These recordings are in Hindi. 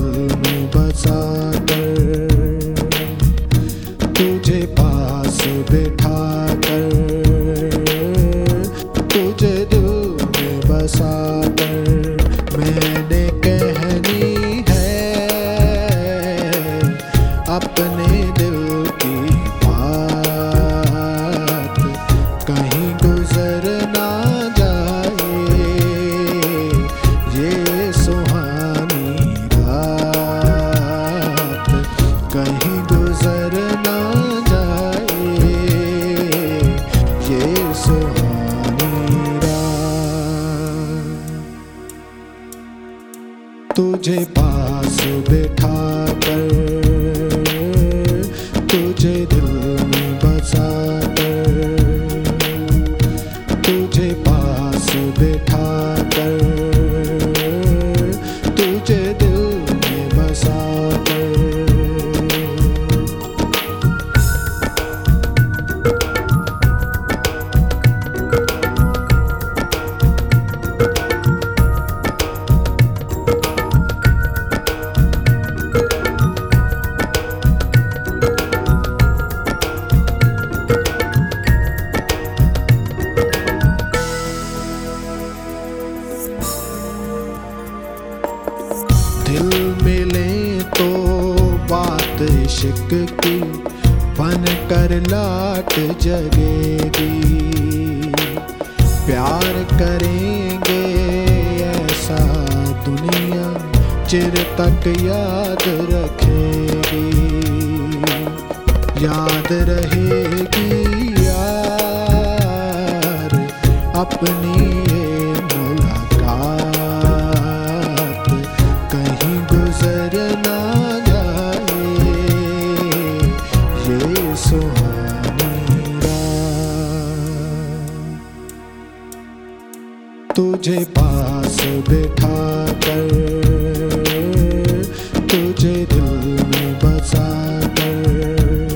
में बसा कर, तुझे पास बिठा कर, तुझे दिल में बसा कर मैंने कहनी है अपने दिल की बात, कहीं गुजर ना जाए ये सुहानी रात, कहीं गुजर ना जाए ये सुहानी रात। तुझे पास बिठा कर, तुझे दिल में बसा कर, तुझे पास बिठा कर, तुझे दिल में बसा कर। दिल मिले तो बात इश्क की बन कर लाट जगेगी, प्यार करेंगे ऐसा दुनिया चिर तक याद रखेगी, याद रहेगी यार अपनी ये मुलाकात, कहीं गुजर ना जाए ये सुहानी रात। तुझे पास बिठा कर, तुझे दिल में बसा कर,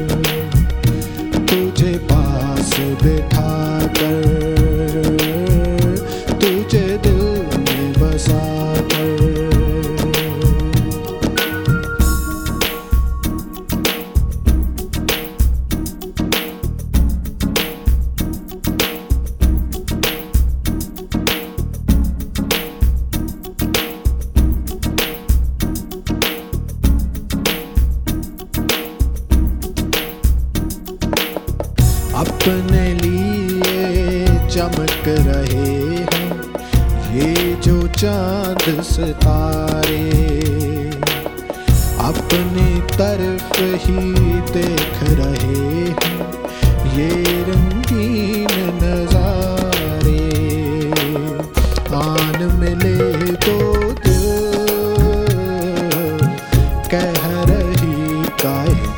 तुझे पास बिठा कर, तुझे दिल में बसा कर। अपने लिए चमक रहे हैं ये जो चांद सितारे, अपनी तरफ ही देख रहे हैं ये रंगीन नजारे, आन मिले तो दिल कह रही कायनात,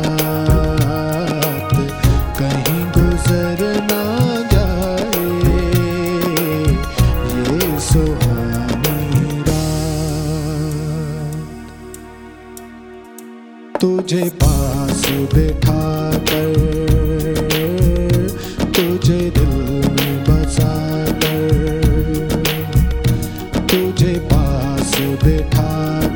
कहीं गुजर ना जाए ये सुहानी रात। तुझे पास बिठा कर, तुझे दिल में बसा कर, तुझे पास बिठा